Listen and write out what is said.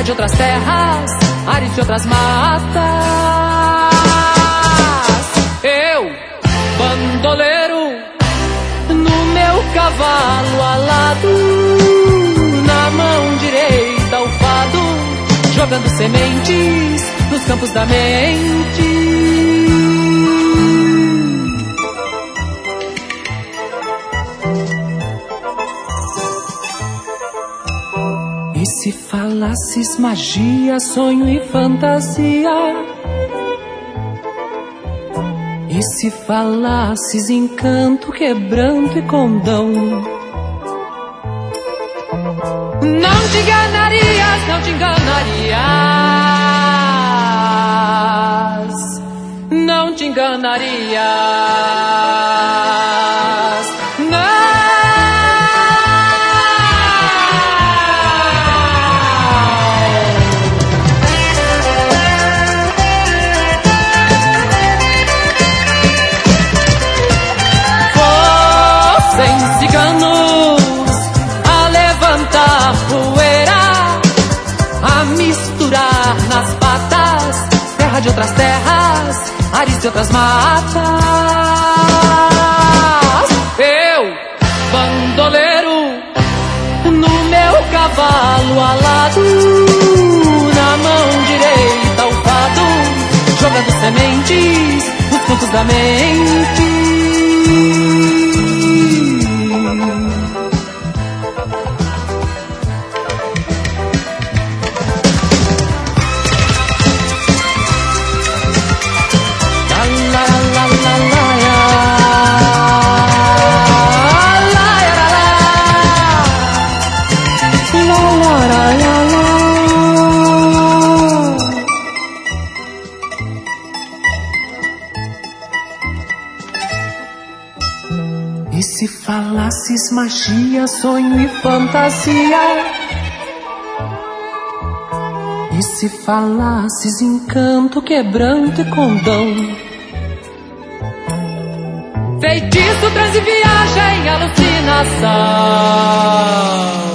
de outras terras, ares de outras matas. Eu, bandoleiro, no meu cavalo alado, na mão direita o fado, jogando sementes nos campos da mente. E se falasses magia, sonho e fantasia? E se falasses encanto, quebranto e condão? Não te enganarias, não te enganarias, não te enganarias, não. Ciganos a levantar poeira, a misturar nas patas, terra de outras terras, ares de outras matas. Eu, bandoleiro, no meu cavalo alado, na mão direita o fado, jogando sementes nos campos da mente. E se falasses magia, sonho e fantasia? E se falasses encanto, quebranto e condão? Feitiço, transe, viagem, alucinação.